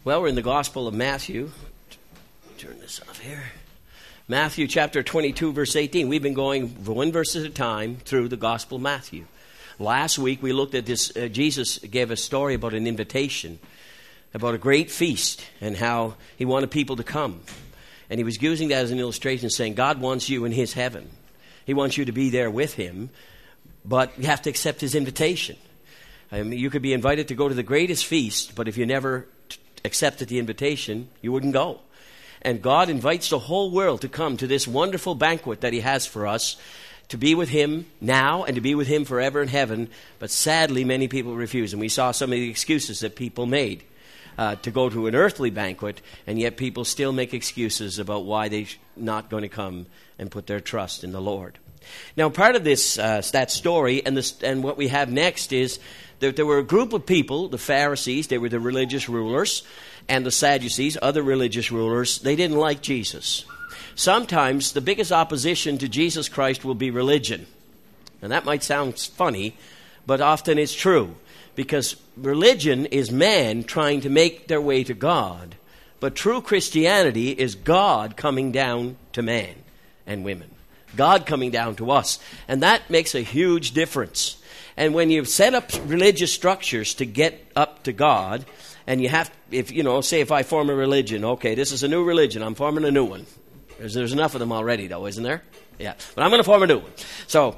Well, we're in the Gospel of Matthew. Turn this off here. Matthew chapter 22, verse 18. We've been going one verse at a time through the Gospel of Matthew. Last week we looked at this. Jesus gave a story about an invitation, about a great feast, and how he wanted people to come. And he was using that as an illustration, saying God wants you in his heaven. He wants you to be there with him, but you have to accept his invitation. You could be invited to go to the greatest feast, but if you never accepted the invitation, you wouldn't go. And God invites the whole world to come to this wonderful banquet that he has for us, to be with him now and to be with him forever in heaven. But sadly, many people refuse. And we saw some of the excuses that people made to go to an earthly banquet, and yet people still make excuses about why they're not going to come and put their trust in the Lord. Now, part of this, that story and what we have next is that there were a group of people, the Pharisees, they were the religious rulers, and the Sadducees, other religious rulers. They didn't like Jesus. Sometimes the biggest opposition to Jesus Christ will be religion. And that might sound funny, but often it's true. Because religion is man trying to make their way to God. But true Christianity is God coming down to man and women. God coming down to us. And that makes a huge difference. And when you set up religious structures to get up to God, and you have, say if I form a religion, okay, this is a new religion, I'm forming a new one. There's enough of them already, though, isn't there? Yeah, but I'm going to form a new one. So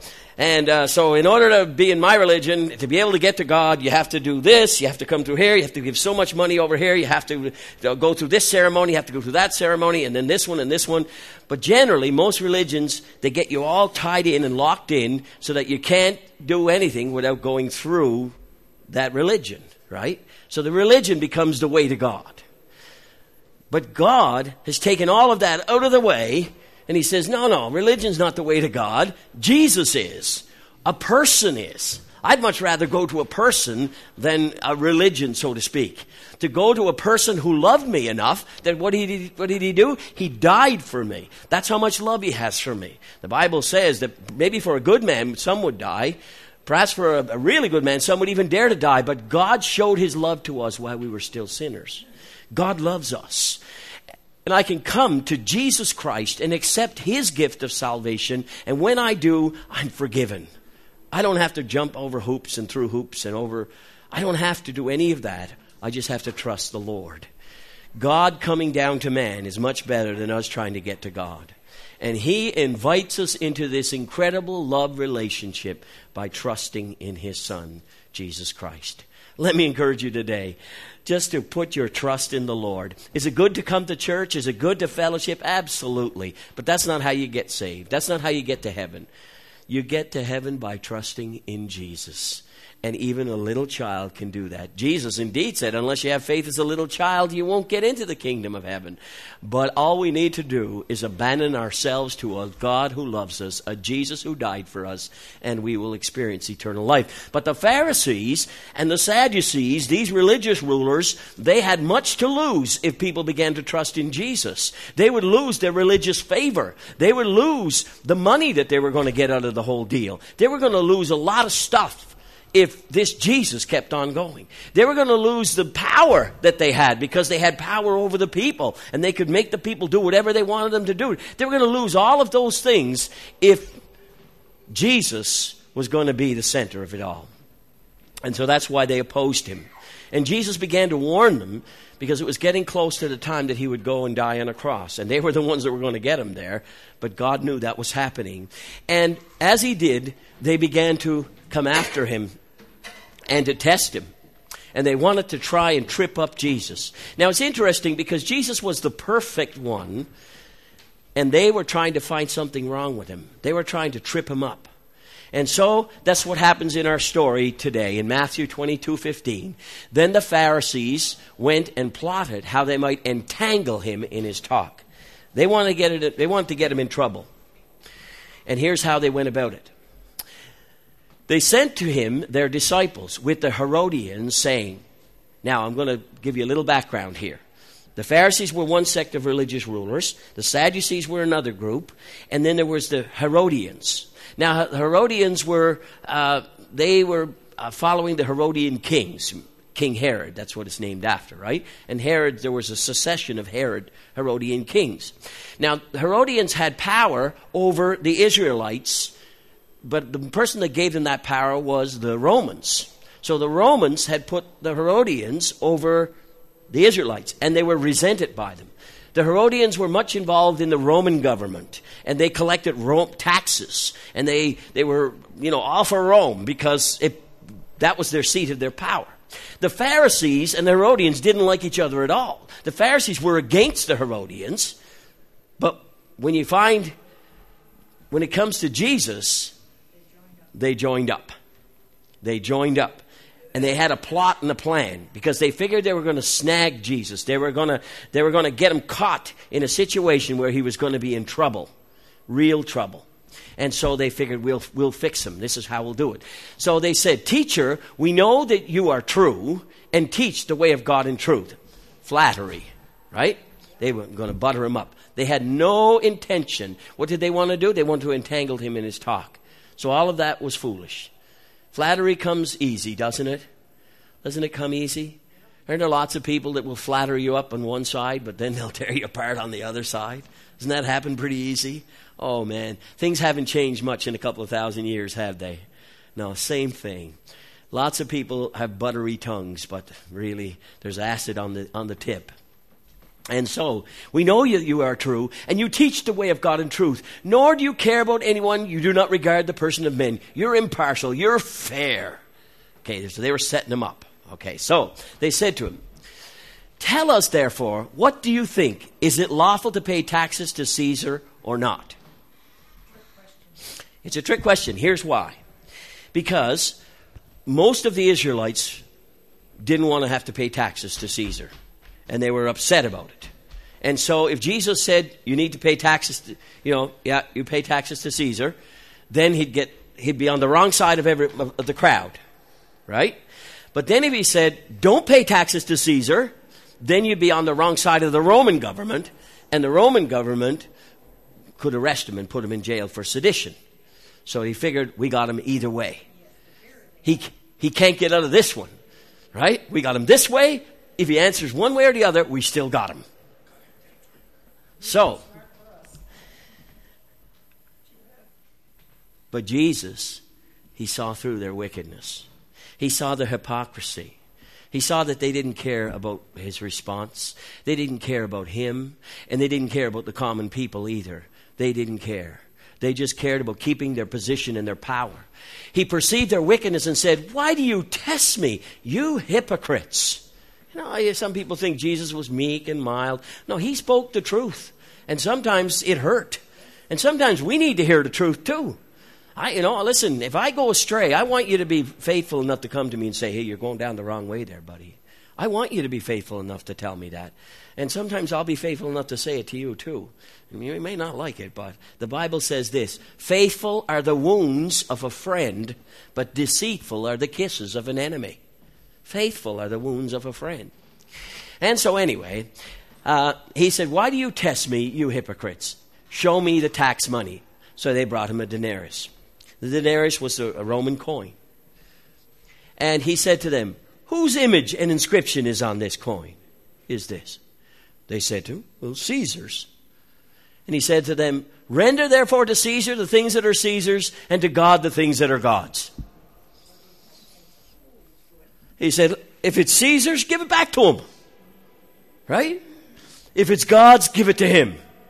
in order to be in my religion, to be able to get to God, you have to do this, you have to come through here, you have to give so much money over here, you have to go through this ceremony, you have to go through that ceremony, and then this one and this one. But generally, most religions, they get you all tied in and locked in so that you can't do anything without going through that religion, right? So the religion becomes the way to God. But God has taken all of that out of the way, and he says, no, religion's not the way to God. Jesus is. A person is. I'd much rather go to a person than a religion, so to speak. To go to a person who loved me enough that what did he do? He died for me. That's how much love he has for me. The Bible says that maybe for a good man, some would die. Perhaps for a really good man, some would even dare to die. But God showed his love to us while we were still sinners. God loves us. And I can come to Jesus Christ and accept his gift of salvation. And when I do, I'm forgiven. I don't have to jump over hoops and through hoops and over. I don't have to do any of that. I just have to trust the Lord. God coming down to man is much better than us trying to get to God. And he invites us into this incredible love relationship by trusting in his Son, Jesus Christ. Let me encourage you today just to put your trust in the Lord. Is it good to come to church? Is it good to fellowship? Absolutely. But that's not how you get saved. That's not how you get to heaven. You get to heaven by trusting in Jesus. And even a little child can do that. Jesus indeed said, unless you have faith as a little child, you won't get into the kingdom of heaven. But all we need to do is abandon ourselves to a God who loves us, a Jesus who died for us, and we will experience eternal life. But the Pharisees and the Sadducees, these religious rulers, they had much to lose if people began to trust in Jesus. They would lose their religious favor. They would lose the money that they were going to get out of the whole deal. They were going to lose a lot of stuff if this Jesus kept on going. They were going to lose the power that they had because they had power over the people and they could make the people do whatever they wanted them to do. They were going to lose all of those things if Jesus was going to be the center of it all. And so that's why they opposed him. And Jesus began to warn them because it was getting close to the time that he would go and die on a cross. And they were the ones that were going to get him there. But God knew that was happening. And as he did, they began to come after him and to test him. And they wanted to try and trip up Jesus. Now it's interesting because Jesus was the perfect one, and they were trying to find something wrong with him. They were trying to trip him up. And so that's what happens in our story today in Matthew 22:15. Then the Pharisees went and plotted how they might entangle him in his talk. They wanted to get him in trouble. And here's how they went about it. They sent to him their disciples with the Herodians, saying, now I'm going to give you a little background here. The Pharisees were one sect of religious rulers. The Sadducees were another group. And then there was the Herodians. Now, the Herodians were following the Herodian kings. King Herod. That's what it's named after, right? And Herod, there was a succession of Herodian kings. Now, the Herodians had power over the Israelites, but the person that gave them that power was the Romans. So the Romans had put the Herodians over the Israelites, and they were resented by them. The Herodians were much involved in the Roman government, and they collected taxes, and they were, all for Rome because that was their seat of their power. The Pharisees and the Herodians didn't like each other at all. The Pharisees were against the Herodians, but when it comes to Jesus, they joined up. They joined up. And they had a plot and a plan because they figured they were going to snag Jesus. They were going to get him caught in a situation where he was going to be in trouble, real trouble. And so they figured we'll fix him. This is how we'll do it. So they said, "Teacher, we know that you are true and teach the way of God in truth." Flattery, right? They were going to butter him up. They had no intention. What did they want to do? They wanted to entangle him in his talk. So all of that was foolish. Flattery comes easy, doesn't it? Doesn't it come easy? Aren't there lots of people that will flatter you up on one side, but then they'll tear you apart on the other side? Doesn't that happen pretty easy? Oh, man. Things haven't changed much in a couple of thousand years, have they? No, same thing. Lots of people have buttery tongues, but really there's acid on the tip. And so, we know you are true, and you teach the way of God in truth. Nor do you care about anyone. You do not regard the person of men. You're impartial. You're fair. Okay, so they were setting him up. Okay, so they said to him, "Tell us, therefore, what do you think? Is it lawful to pay taxes to Caesar or not?" It's a trick question. Here's why. Because most of the Israelites didn't want to have to pay taxes to Caesar. And they were upset about it. And so if Jesus said, you need to pay taxes, you pay taxes to Caesar, then he'd be on the wrong side of the crowd, right? But then if he said, don't pay taxes to Caesar, then you'd be on the wrong side of the Roman government, and the Roman government could arrest him and put him in jail for sedition. So he figured, we got him either way. He can't get out of this one, right? We got him this way. If he answers one way or the other, we still got him. So, but Jesus, he saw through their wickedness. He saw their hypocrisy. He saw that they didn't care about his response. They didn't care about him, and they didn't care about the common people either. They didn't care. They just cared about keeping their position and their power. He perceived their wickedness and said, "Why do you test me, you hypocrites?" Some people think Jesus was meek and mild. No, he spoke the truth. And sometimes it hurt. And sometimes we need to hear the truth too. Listen, if I go astray, I want you to be faithful enough to come to me and say, "Hey, you're going down the wrong way there, buddy." I want you to be faithful enough to tell me that. And sometimes I'll be faithful enough to say it to you too. You may not like it, but the Bible says this: faithful are the wounds of a friend, but deceitful are the kisses of an enemy. Faithful are the wounds of a friend. And so anyway, he said, "Why do you test me, you hypocrites? Show me the tax money." So they brought him a denarius. The denarius was a Roman coin. And he said to them, "Whose image and inscription is on this coin? Is this?" They said to him, "Well, Caesar's." And he said to them, "Render therefore to Caesar the things that are Caesar's, and to God the things that are God's." He said, if it's Caesar's, give it back to him. Right? If it's God's, give it to him.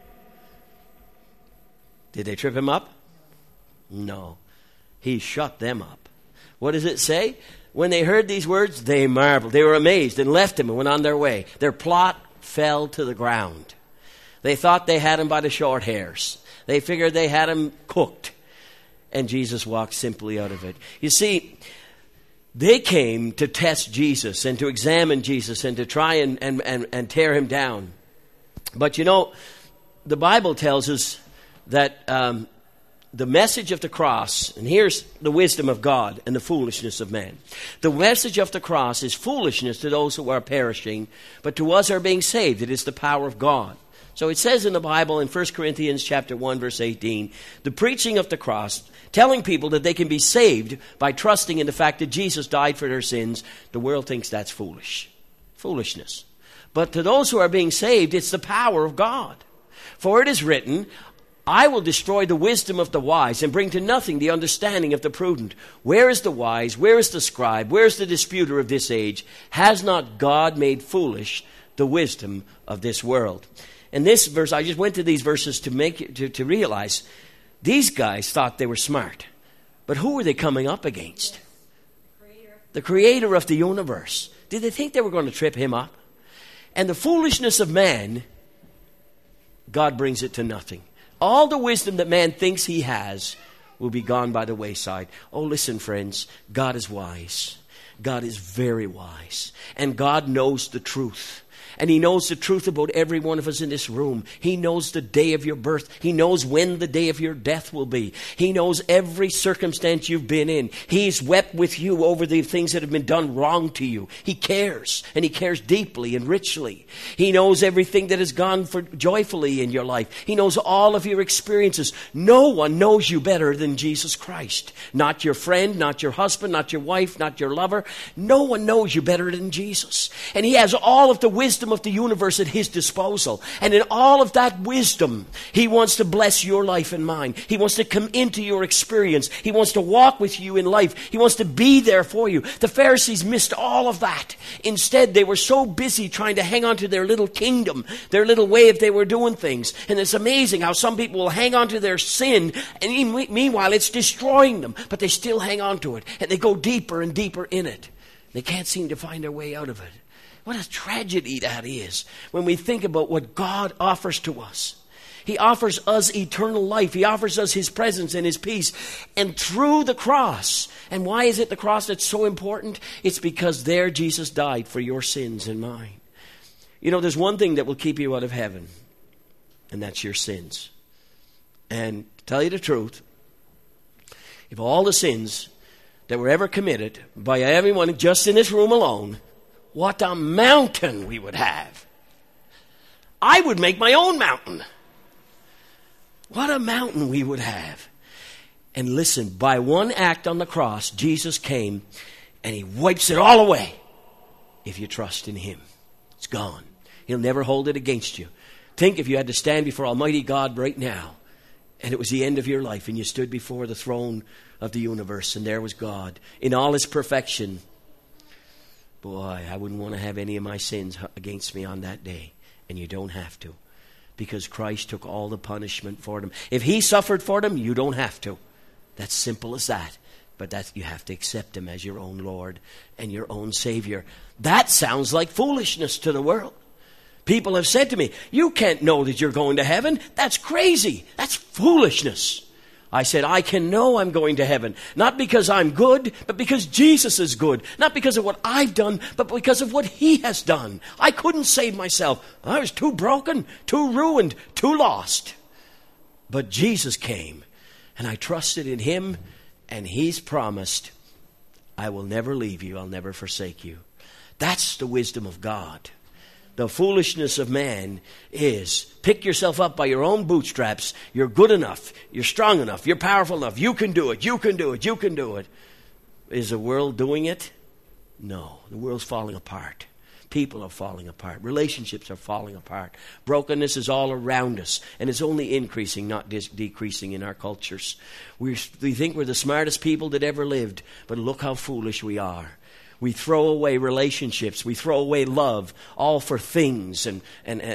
Did they trip him up? No. He shut them up. What does it say? When they heard these words, they marveled. They were amazed and left him and went on their way. Their plot fell to the ground. They thought they had him by the short hairs. They figured they had him cooked. And Jesus walked simply out of it. You see, they came to test Jesus and to examine Jesus and to try and tear him down. But the Bible tells us that the message of the cross, and here's the wisdom of God and the foolishness of man. The message of the cross is foolishness to those who are perishing, but to us who are being saved, it is the power of God. So it says in the Bible in 1 Corinthians chapter 1, verse 18, the preaching of the cross, telling people that they can be saved by trusting in the fact that Jesus died for their sins, the world thinks that's foolishness. But to those who are being saved, it's the power of God. For it is written, I will destroy the wisdom of the wise and bring to nothing the understanding of the prudent. Where is the wise? Where is the scribe? Where is the disputer of this age? Has not God made foolish the wisdom of this world? And this verse, I just went to these verses to realize these guys thought they were smart. But who were they coming up against? The creator of the universe. Did they think they were going to trip him up? And the foolishness of man, God brings it to nothing. All the wisdom that man thinks he has will be gone by the wayside. Oh, listen, friends, God is wise. God is very wise. And God knows the truth. And he knows the truth about every one of us in this room. He knows the day of your birth. He knows when the day of your death will be. He knows every circumstance you've been in. He's wept with you over the things that have been done wrong to you. He cares, and he cares deeply and richly. He knows everything that has gone for joyfully in your life. He knows all of your experiences. No one knows you better than Jesus Christ. Not your friend, not your husband, not your wife, not your lover. No one knows you better than Jesus. And he has all of the wisdom of the universe at his disposal. And in all of that wisdom, he wants to bless your life and mine. He wants to come into your experience. He wants to walk with you in life. He wants to be there for you. The Pharisees missed all of that. Instead, they were so busy trying to hang on to their little kingdom, their little way of they were doing things. And it's amazing how some people will hang on to their sin, and meanwhile it's destroying them, but they still hang on to it, and they go deeper and deeper in it. They can't seem to find their way out of it. What a tragedy that is when we think about what God offers to us. He offers us eternal life. He offers us his presence and his peace. And through the cross. And why is it the cross that's so important? It's because there Jesus died for your sins and mine. You know, there's one thing that will keep you out of heaven. And that's your sins. And to tell you the truth, if all the sins that were ever committed by everyone just in this room alone, what a mountain we would have. I would make my own mountain. What a mountain we would have. And listen, by one act on the cross, Jesus came and he wipes it all away. If you trust in him, it's gone. He'll never hold it against you. Think if you had to stand before Almighty God right now, and it was the end of your life, and you stood before the throne of the universe, and there was God in all his perfection. Boy, I wouldn't want to have any of my sins against me on that day. And you don't have to. Because Christ took all the punishment for them. If he suffered for them, you don't have to. That's simple as that. But you have to accept him as your own Lord and your own Savior. That sounds like foolishness to the world. People have said to me, you can't know that you're going to heaven. That's crazy. That's foolishness. I said, I can know I'm going to heaven, not because I'm good, but because Jesus is good. Not because of what I've done, but because of what he has done. I couldn't save myself. I was too broken, too ruined, too lost. But Jesus came, and I trusted in him, and he's promised, I will never leave you, I'll never forsake you. That's the wisdom of God. The foolishness of man is pick yourself up by your own bootstraps. You're good enough. You're strong enough. You're powerful enough. You can do it. You can do it. You can do it. Is the world doing it? No. The world's falling apart. People are falling apart. Relationships are falling apart. Brokenness is all around us. And it's only increasing, not decreasing in our cultures. We think we're the smartest people that ever lived. But look how foolish we are. We throw away relationships. We throw away love, all for things and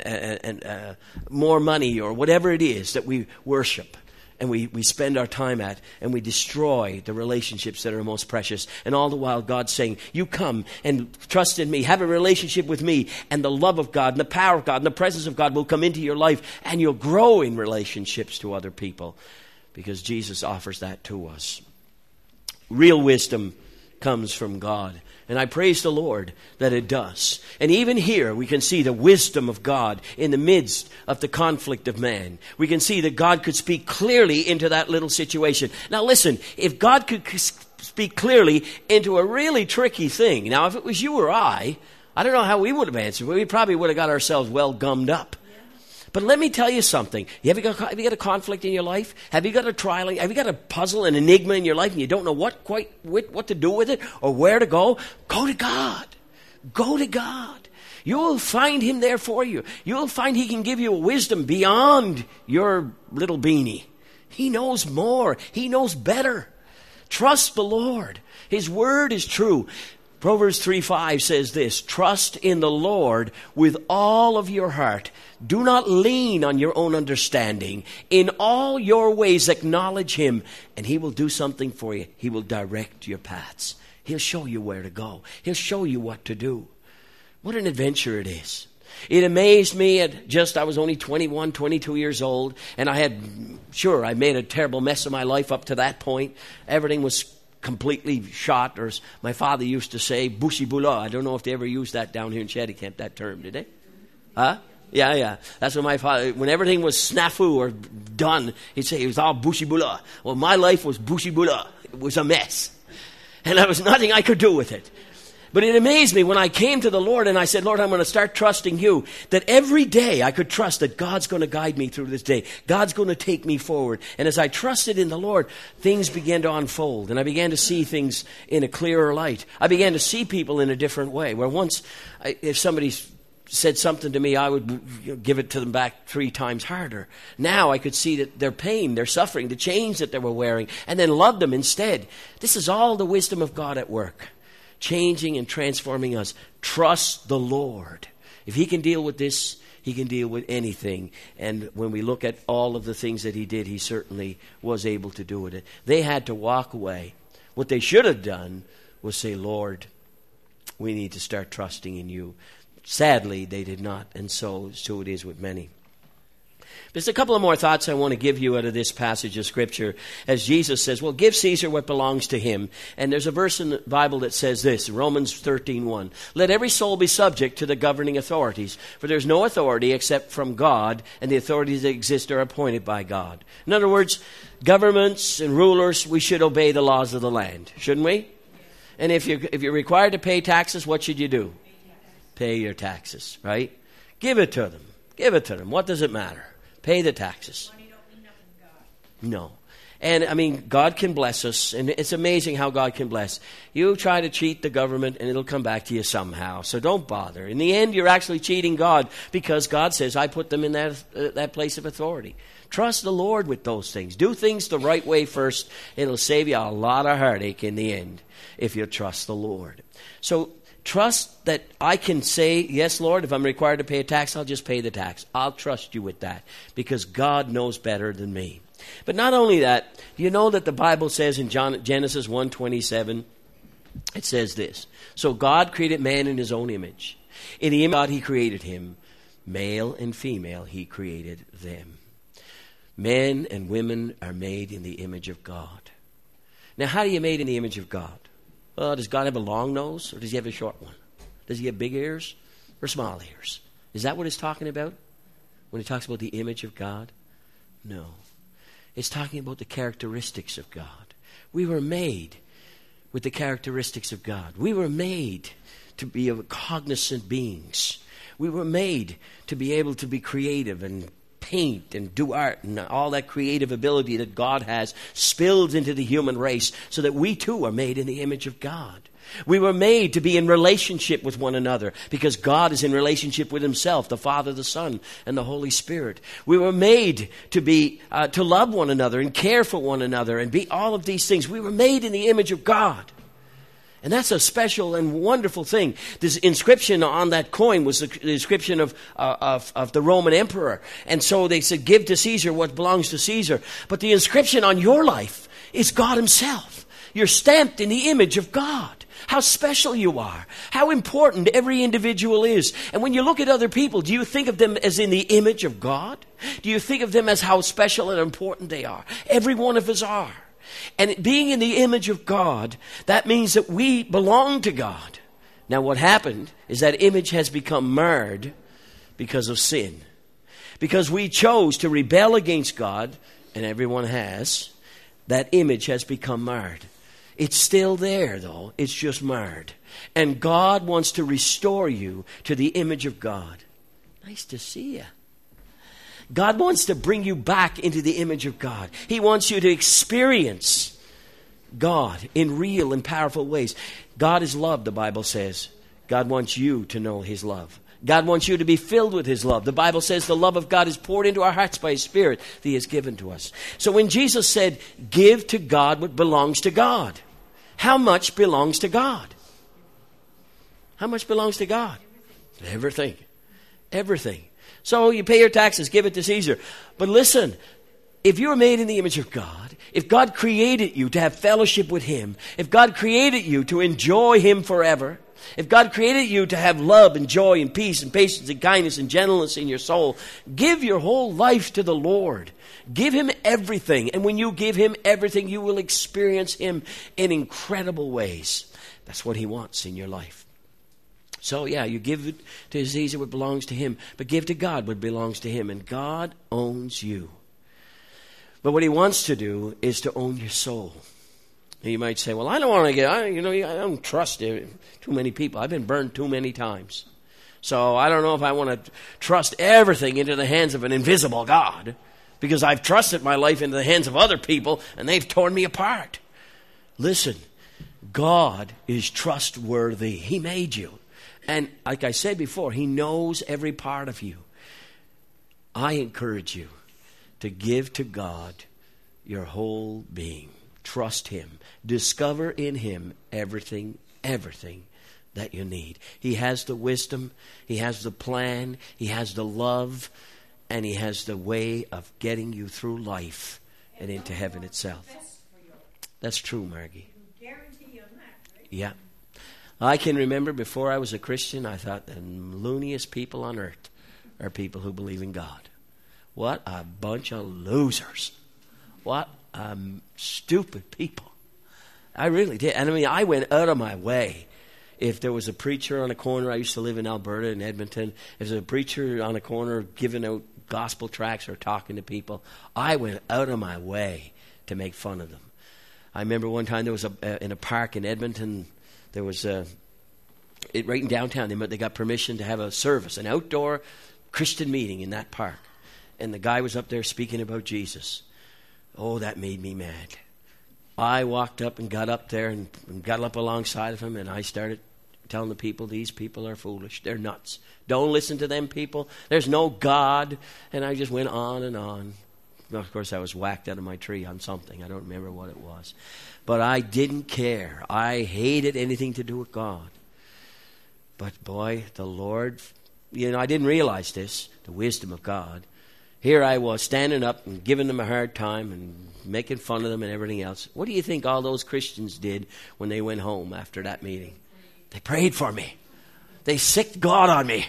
more money or whatever it is that we worship. And we spend our time at, and we destroy the relationships that are most precious. And all the while God's saying, you come and trust in me, have a relationship with me, and the love of God and the power of God and the presence of God will come into your life, and you'll grow in relationships to other people because Jesus offers that to us. Real wisdom comes from God. And I praise the Lord that it does. And even here we can see the wisdom of God in the midst of the conflict of man. We can see that God could speak clearly into that little situation. Now listen, if God could speak clearly into a really tricky thing. Now if it was you or I don't know how we would have answered. We probably would have got ourselves well gummed up. But let me tell you something. Have you got a conflict in your life? Have you got a trial? Have you got a puzzle, an enigma in your life, and you don't know what to do with it or where to go? Go to God. Go to God. You'll find Him there for you. You'll find He can give you a wisdom beyond your little beanie. He knows more. He knows better. Trust the Lord. His word is true. Proverbs 3:5 says this, trust in the Lord with all of your heart. Do not lean on your own understanding. In all your ways acknowledge Him, and He will do something for you. He will direct your paths. He'll show you where to go. He'll show you what to do. What an adventure it is. It amazed me I was only 21, 22 years old, and I made a terrible mess of my life up to that point. Everything was completely shot, or as my father used to say, bushibula. I don't know if they ever used that down here in Shady Camp, that term, did they? Huh? Yeah. That's what my father, when everything was snafu or done, he'd say it was all bushibula. Well, my life was bushibula. It was a mess. And there was nothing I could do with it. But it amazed me when I came to the Lord and I said, Lord, I'm going to start trusting you, that every day I could trust that God's going to guide me through this day. God's going to take me forward. And as I trusted in the Lord, things began to unfold. And I began to see things in a clearer light. I began to see people in a different way. Where once, if somebody said something to me, I would give it to them back 3 times harder. Now I could see that their pain, their suffering, the chains that they were wearing, and then love them instead. This is all the wisdom of God at work. Changing and transforming us. Trust the Lord. If He can deal with this, He can deal with anything. And when we look at all of the things that He did, He certainly was able to do it. They had to walk away. What they should have done was say, Lord, we need to start trusting in you. Sadly, they did not. And so it is with many. There's a couple of more thoughts I want to give you out of this passage of Scripture. As Jesus says, well, give Caesar what belongs to him. And there's a verse in the Bible that says this, Romans 13:1. Let every soul be subject to the governing authorities, for there's no authority except from God, and the authorities that exist are appointed by God. In other words, governments and rulers, we should obey the laws of the land, shouldn't we? And if you're required to pay taxes, what should you do? Pay your taxes, right? Give it to them. Give it to them. What does it matter? Pay the taxes. Money don't mean nothing to God. No. And, I mean, God can bless us, and it's amazing how God can bless. You try to cheat the government, and it'll come back to you somehow, so don't bother. In the end, you're actually cheating God, because God says, I put them in that place of authority. Trust the Lord with those things. Do things the right way first. It'll save you a lot of heartache in the end, if you trust the Lord. So, trust that I can say, yes, Lord, if I'm required to pay a tax, I'll just pay the tax. I'll trust you with that, because God knows better than me. But not only that, you know that the Bible says in Genesis 1:27, it says this, so God created man in His own image. In the image of God He created him. Male and female He created them. Men and women are made in the image of God. Now, how are you made in the image of God? Well, does God have a long nose, or does He have a short one? Does He have big ears or small ears? Is that what it's talking about when He talks about the image of God? No. It's talking about the characteristics of God. We were made with the characteristics of God. We were made to be cognizant beings. We were made to be able to be creative and paint and do art, and all that creative ability that God has spilled into the human race, so that we too are made in the image of God. We were made to be in relationship with one another, because God is in relationship with Himself, the Father, the Son, and the Holy Spirit. We were made to be to love one another and care for one another and be all of these things. We were made in the image of God. And that's a special and wonderful thing. This inscription on that coin was the inscription of the Roman emperor. And so they said, give to Caesar what belongs to Caesar. But the inscription on your life is God Himself. You're stamped in the image of God. How special you are. How important every individual is. And when you look at other people, do you think of them as in the image of God? Do you think of them as how special and important they are? Every one of us are. And being in the image of God, that means that we belong to God. Now what happened is that image has become marred because of sin. Because we chose to rebel against God, and everyone has, that image has become marred. It's still there though, it's just marred. And God wants to restore you to the image of God. Nice to see you. God wants to bring you back into the image of God. He wants you to experience God in real and powerful ways. God is love, the Bible says. God wants you to know His love. God wants you to be filled with His love. The Bible says the love of God is poured into our hearts by His Spirit that He has given to us. So when Jesus said, give to God what belongs to God, how much belongs to God? How much belongs to God? Everything. Everything. So you pay your taxes, give it to Caesar. But listen, if you are made in the image of God, if God created you to have fellowship with Him, if God created you to enjoy Him forever, if God created you to have love and joy and peace and patience and kindness and gentleness in your soul, give your whole life to the Lord. Give Him everything. And when you give Him everything, you will experience Him in incredible ways. That's what He wants in your life. So yeah, you give it to Caesar what belongs to him, but give to God what belongs to Him. And God owns you. But what He wants to do is to own your soul. And you might say, well, I don't want to I don't trust too many people. I've been burned too many times. So I don't know if I want to trust everything into the hands of an invisible God, because I've trusted my life into the hands of other people and they've torn me apart. Listen, God is trustworthy. He made you. And like I said before, He knows every part of you. I encourage you to give to God your whole being. Trust Him. Discover in Him everything that you need. He has the wisdom. He has the plan. He has the love. And He has the way of getting you through life and into heaven itself. That's true, Margie. Yeah. I can remember before I was a Christian, I thought the looniest people on earth are people who believe in God. What a bunch of losers. What stupid people. I really did. And I mean, I went out of my way. If there was a preacher on a corner, I used to live in Alberta, in Edmonton. If there was a preacher on a corner giving out gospel tracts or talking to people, I went out of my way to make fun of them. I remember one time there was in a park in Edmonton, there was right in downtown, they got permission to have a service, an outdoor Christian meeting in that park. And the guy was up there speaking about Jesus. Oh, that made me mad. I walked up and got up there and got up alongside of him, and I started telling the people, these people are foolish. They're nuts. Don't listen to them people. There's no God. And I just went on and on. Well, of course, I was whacked out of my tree on something. I don't remember what it was. But I didn't care. I hated anything to do with God. But boy, the Lord, I didn't realize this, the wisdom of God. Here I was standing up and giving them a hard time and making fun of them and everything else. What do you think all those Christians did when they went home after that meeting? They prayed for me. They sicked God on me.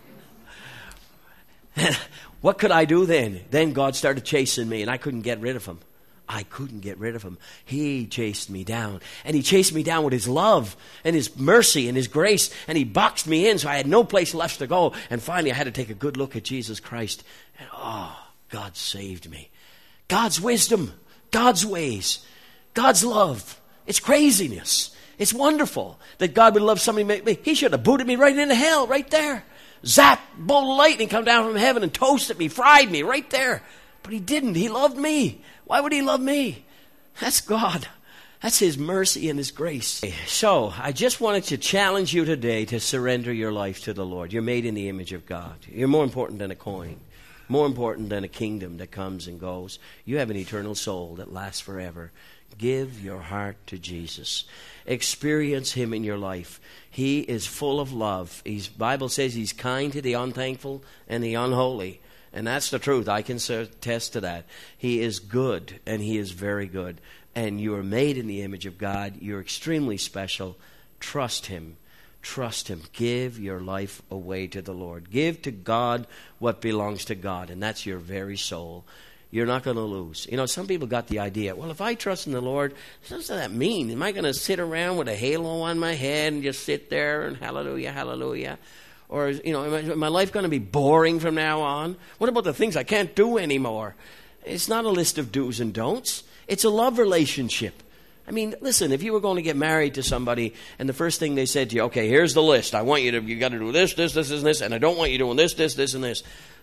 What could I do then? Then God started chasing me, and I couldn't get rid of him. I couldn't get rid of him. He chased me down. And he chased me down with his love and his mercy and his grace. And he boxed me in so I had no place left to go. And finally I had to take a good look at Jesus Christ. And God saved me. God's wisdom, God's ways, God's love. It's craziness. It's wonderful that God would love somebody make me. He should have booted me right into hell right there. Zap, bolt of lightning come down from heaven and toasted me, fried me right there. But he didn't. He loved me. Why would he love me? That's God. That's his mercy and his grace. So I just wanted to challenge you today to surrender your life to the Lord. You're made in the image of God. You're more important than a coin. More important than a kingdom that comes and goes. You have an eternal soul that lasts forever. Give your heart to Jesus. Experience him in your life. He is full of love. Bible says he's kind to the unthankful and the unholy. And that's the truth. I can attest to that. He is good, and he is very good. And you are made in the image of God. You're extremely special. Trust him. Trust him. Give your life away to the Lord. Give to God what belongs to God, and that's your very soul. You're not going to lose. Some people got the idea, well, if I trust in the Lord, what does that mean? Am I going to sit around with a halo on my head and just sit there and hallelujah, hallelujah? Or, is my life going to be boring from now on? What about the things I can't do anymore? It's not a list of do's and don'ts. It's a love relationship. I mean, listen, if you were going to get married to somebody and the first thing they said to you, okay, here's the list. You got to do this, this, this, and this, and I don't want you doing this, this, this, and this.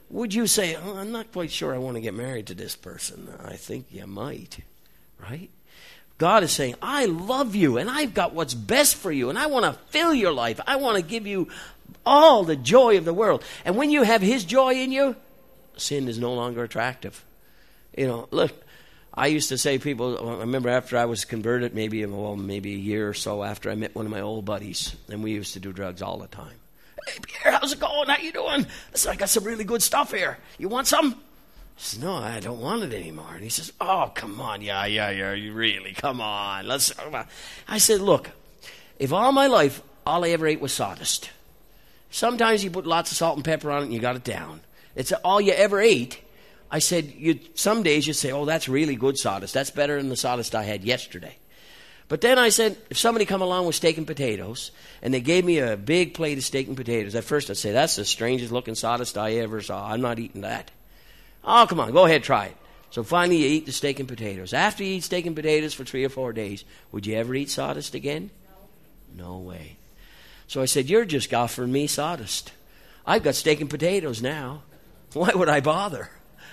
would you say, I'm not quite sure I want to get married to this person? I think you might, right? God is saying, I love you, and I've got what's best for you, and I want to fill your life. I want to give you all the joy of the world. And when you have His joy in you, sin is no longer attractive. Look, I used to say people, I remember after I was converted, maybe a year or so after, I met one of my old buddies, and we used to do drugs all the time. Hey, Pierre, how's it going? How you doing? Listen, I got some really good stuff here. You want some? I said, no, I don't want it anymore. And he says, oh, come on. Yeah, you really, come on. I said, look, if all my life, all I ever ate was sawdust. Sometimes you put lots of salt and pepper on it and you got it down. It's all you ever ate. I said, some days you'd say, oh, that's really good sawdust. That's better than the sawdust I had yesterday. But then I said, if somebody come along with steak and potatoes, and they gave me a big plate of steak and potatoes, at first I'd say, that's the strangest looking sawdust I ever saw. I'm not eating that. Oh, come on, go ahead, try it. So finally you eat the steak and potatoes. After you eat steak and potatoes for 3 or 4 days, would you ever eat sawdust again? No way. So I said, you're just offering me sawdust. I've got steak and potatoes now. Why would I bother?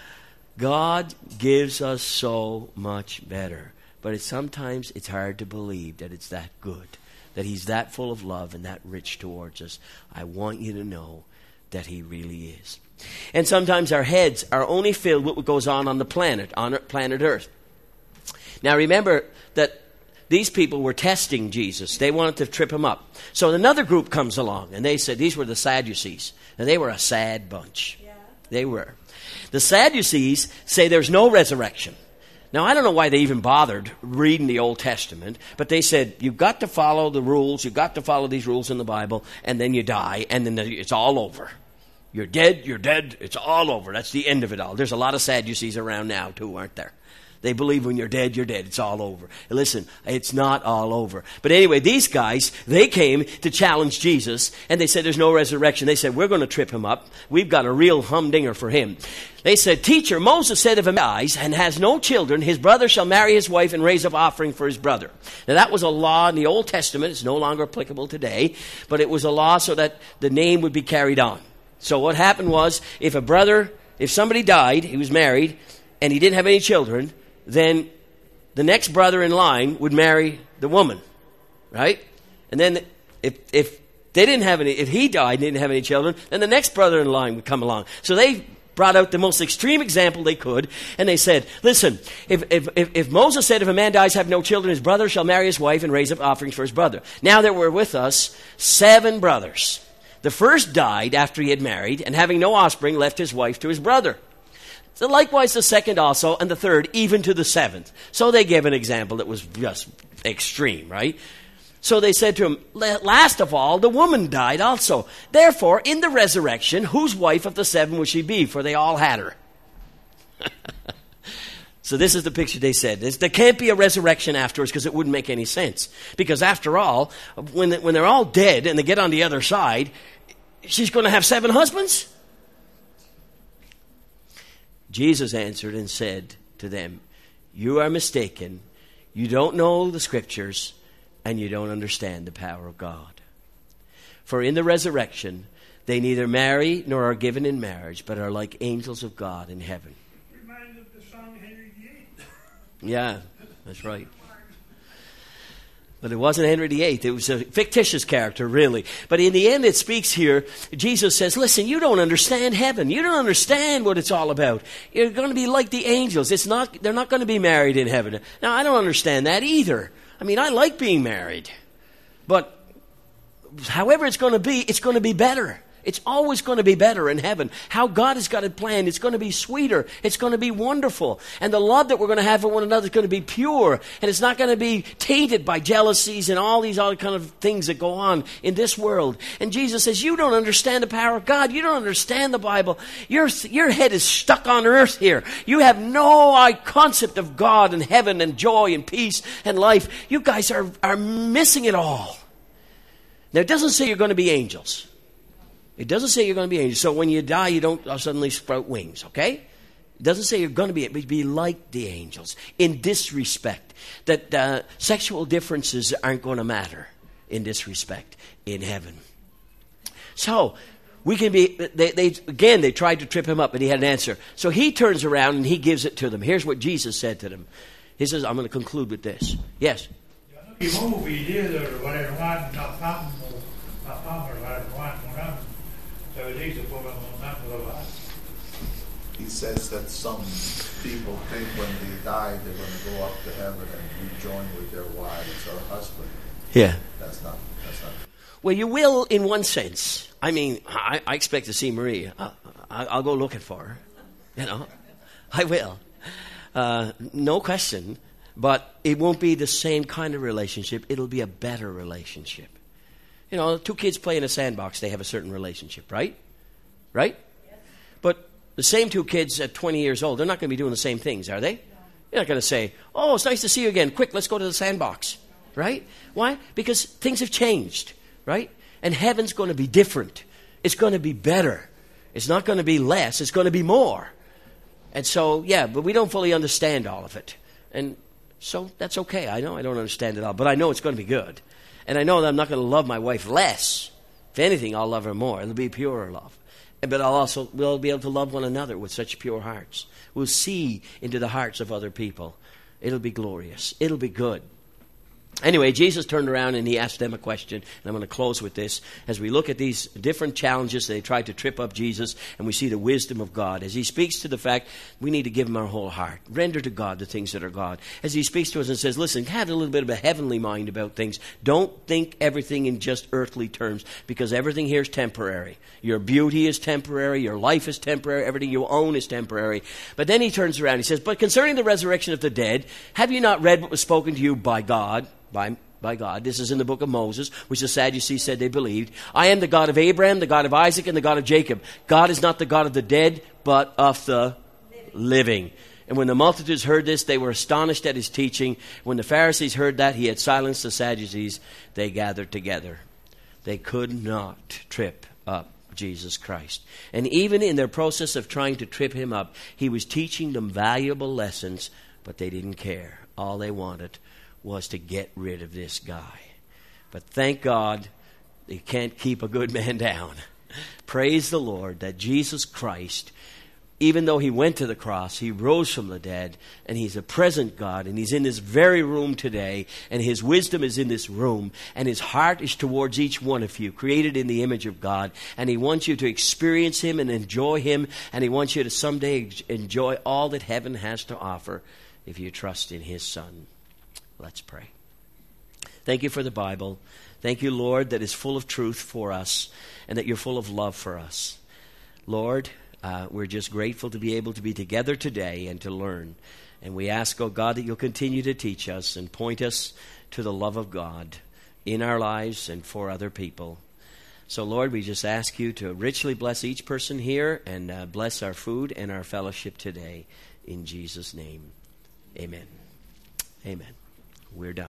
God gives us so much better. But sometimes it's hard to believe that it's that good, that He's that full of love and that rich towards us. I want you to know that He really is. And sometimes our heads are only filled with what goes on the planet Earth. Now remember that these people were testing Jesus. They wanted to trip Him up. So another group comes along, and they said, these were the Sadducees. And they were a sad bunch. Yeah. They were. The Sadducees say there's no resurrection. Now, I don't know why they even bothered reading the Old Testament, but they said, you've got to follow the rules, you've got to follow these rules in the Bible, and then you die, and then it's all over. You're dead, it's all over. That's the end of it all. There's a lot of Sadducees around now, too, aren't there? They believe when you're dead, it's all over. And listen, it's not all over. But anyway, these guys, they came to challenge Jesus, and they said there's no resurrection. They said, we're going to trip Him up. We've got a real humdinger for Him. They said, Teacher, Moses said if a man dies and has no children, his brother shall marry his wife and raise up offering for his brother. Now that was a law in the Old Testament. It's no longer applicable today, but it was a law so that the name would be carried on. So what happened was, if somebody died, he was married, and he didn't have any children, then the next brother in line would marry the woman, right? And then if he died and didn't have any children, then the next brother in line would come along. So they brought out the most extreme example they could, and they said, listen, if Moses said if a man dies, have no children, his brother shall marry his wife and raise up offerings for his brother. Now there were with us 7 brothers. The first died after he had married, and having no offspring, left his wife to his brother. So likewise the second also, and the third, even to the 7th. So they gave an example that was just extreme, right? So they said to him, last of all, the woman died also. Therefore, in the resurrection, whose wife of the 7 will she be? For they all had her. So this is the picture they said. There can't be a resurrection afterwards because it wouldn't make any sense. Because after all, when they're all dead and they get on the other side, she's going to have 7 husbands? Jesus answered and said to them, you are mistaken. You don't know the Scriptures, and you don't understand the power of God. For in the resurrection, they neither marry nor are given in marriage, but are like angels of God in heaven. Reminded of the song Henry VIII. Yeah, that's right. But it wasn't Henry VIII. It was a fictitious character, really. But in the end, it speaks here. Jesus says, listen, you don't understand heaven. You don't understand what it's all about. You're going to be like the angels. They're not going to be married in heaven. Now, I don't understand that either. I mean, I like being married. But however it's going to be better. It's always going to be better in heaven. How God has got it planned, it's going to be sweeter. It's going to be wonderful. And the love that we're going to have for one another is going to be pure. And it's not going to be tainted by jealousies and all these other kind of things that go on in this world. And Jesus says, you don't understand the power of God. You don't understand the Bible. Your head is stuck on earth here. You have no concept of God and heaven and joy and peace and life. You guys are missing it all. Now, it doesn't say you're going to be angels. It doesn't say you're going to be angels. So when you die, you don't suddenly sprout wings, okay? It doesn't say you're going to be like the angels in this respect, that sexual differences aren't going to matter in this respect in heaven. So We can be, they tried to trip him up, but he had an answer. So he turns around and he gives it to them. Here's what Jesus said to them. He says, I'm going to conclude with this. Yes? He says that some people think when they die they're going to go up to heaven and rejoin with their wives or husband. Yeah. That's not. Well, you will in one sense. I mean, I expect to see Marie. I'll go looking for her. You know, I will. No question. But it won't be the same kind of relationship. It'll be a better relationship. You know, two kids play in a sandbox. They have a certain relationship, right? Right? Yes. But the same two kids at 20 years old, they're not going to be doing the same things, are they? You're not going to say, oh, it's nice to see you again. Quick, let's go to the sandbox. Right? Why? Because things have changed. Right? And heaven's going to be different. It's going to be better. It's not going to be less. It's going to be more. And so, yeah, but we don't fully understand all of it. And so that's okay. I know I don't understand it all, but I know it's going to be good. And I know that I'm not going to love my wife less. If anything, I'll love her more. It'll be purer love. But we'll be able to love one another with such pure hearts. We'll see into the hearts of other people. It'll be glorious. It'll be good. Anyway, Jesus turned around and he asked them a question, and I'm going to close with this. As we look at these different challenges, they tried to trip up Jesus, and we see the wisdom of God. As he speaks to the fact we need to give him our whole heart. Render to God the things that are God. As he speaks to us and says, listen, have a little bit of a heavenly mind about things. Don't think everything in just earthly terms, because everything here is temporary. Your beauty is temporary. Your life is temporary. Everything you own is temporary. But then he turns around and he says, but concerning the resurrection of the dead, have you not read what was spoken to you by God? By God. This is in the book of Moses, which the Sadducees said they believed. I am the God of Abraham, the God of Isaac, and the God of Jacob. God is not the God of the dead, but of the living. And when the multitudes heard this, they were astonished at his teaching. When the Pharisees heard that he had silenced the Sadducees, they gathered together. They could not trip up Jesus Christ. And even in their process of trying to trip him up, he was teaching them valuable lessons, but they didn't care. All they wanted was to get rid of this guy. But thank God they can't keep a good man down. Praise the Lord that Jesus Christ, even though he went to the cross, he rose from the dead, and he's a present God, and he's in this very room today, and his wisdom is in this room, and his heart is towards each one of you, created in the image of God, and he wants you to experience him and enjoy him, and he wants you to someday enjoy all that heaven has to offer if you trust in his Son. Let's pray. Thank you for the Bible. Thank you, Lord, that is full of truth for us and that you're full of love for us. Lord, we're just grateful to be able to be together today and to learn. And we ask, oh God, that you'll continue to teach us and point us to the love of God in our lives and for other people. So, Lord, we just ask you to richly bless each person here and bless our food and our fellowship today. In Jesus' name, amen. Amen. We're done.